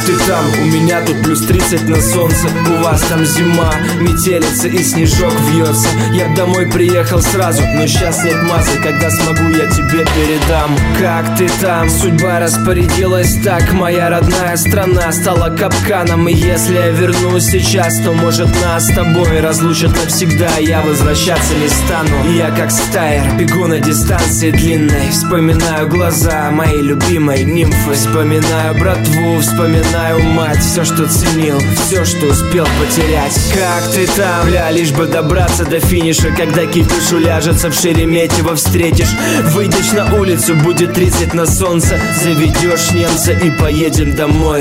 ты там? У меня тут плюс 30 на солнце, у вас там зима, метелица и снежок вьется. Я домой приехал сразу, но сейчас нет массы, когда смогу, я тебе передам. Как ты там? Судьба распорядилась так, моя родная страна стала капканом. И если я вернусь сейчас, то может нас с тобой разлучат навсегда. Я возвращаться не стану. И я как стайер бегу на дистанции длинной, вспоминаю глаза моей любимой нимфы, вспоминаю братву, вспоминаю мать. Все, что ценил, все, что успел потерять. Как ты там? Бля, лишь бы добраться до финиша, когда кипиш уляжется в Шереметьево встретишь. Выйдешь на улицу, будет 30 на солнце, заведешь немца и поедем домой.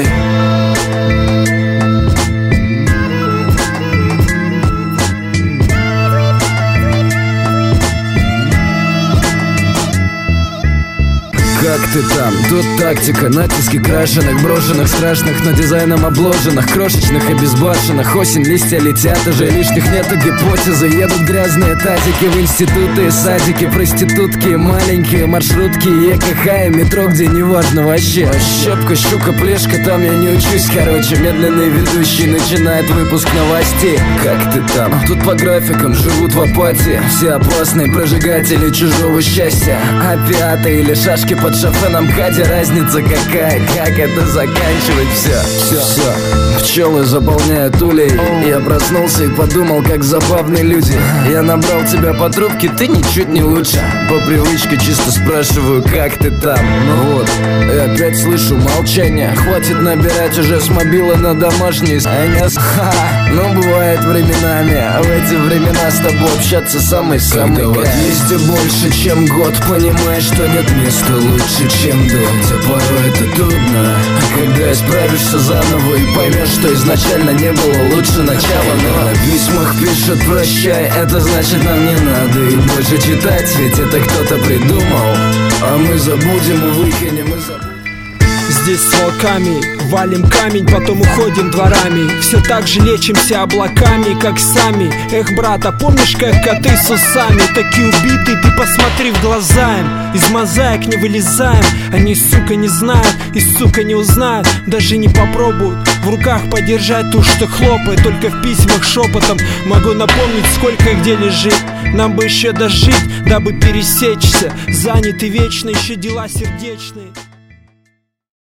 Как ты там? Тут тактика, натиски крашеных, брошенных, страшных, но дизайном обложенных, крошечных и безбашенных. Осень, листья летят, уже лишних нету гипотезы. Едут грязные тазики в институты и садики, проститутки, маленькие маршрутки, ЕКХ и метро, где неважно вообще. Щепка, щука, плешка, там я не учусь, короче. Медленный ведущий начинает выпуск новостей. Как ты там? Тут по графикам живут в апатии все опасные прожигатели чужого счастья. Опиаты или шашки под шофеном Кади, разница какая? Как это заканчивать? Все. Пчелы заполняют улей. Я проснулся и подумал, как забавные люди. Я набрал тебя по трубке, ты ничуть не лучше. По привычке чисто спрашиваю, как ты там? Ну вот, и опять слышу молчание. Хватит набирать уже с мобила на домашний. Ну бывает временами, а в эти времена с тобой общаться самый-самый. Когда вот есть больше, чем год, понимаешь, что нет места лучше, чем до. Хотя порой это трудно, когда исправишься заново и поймешь, что изначально не было лучше начала. Но на письмах пишут прощай, это значит нам не надо и больше читать, ведь это кто-то придумал. А мы забудем и выкинем, и забудем. Здесь с волками валим камень, потом уходим дворами. Все так же лечимся облаками, как сами. Эх, брата, помнишь, как коты с усами? Такие убитые, ты посмотри в глаза им. Из мозаик не вылезаем. Они, сука, не знают и, сука, не узнают. Даже не попробуют в руках подержать ту, что хлопает. Только в письмах шепотом могу напомнить, сколько где лежит. Нам бы еще дожить, дабы пересечься. Заняты вечно, еще дела сердечные.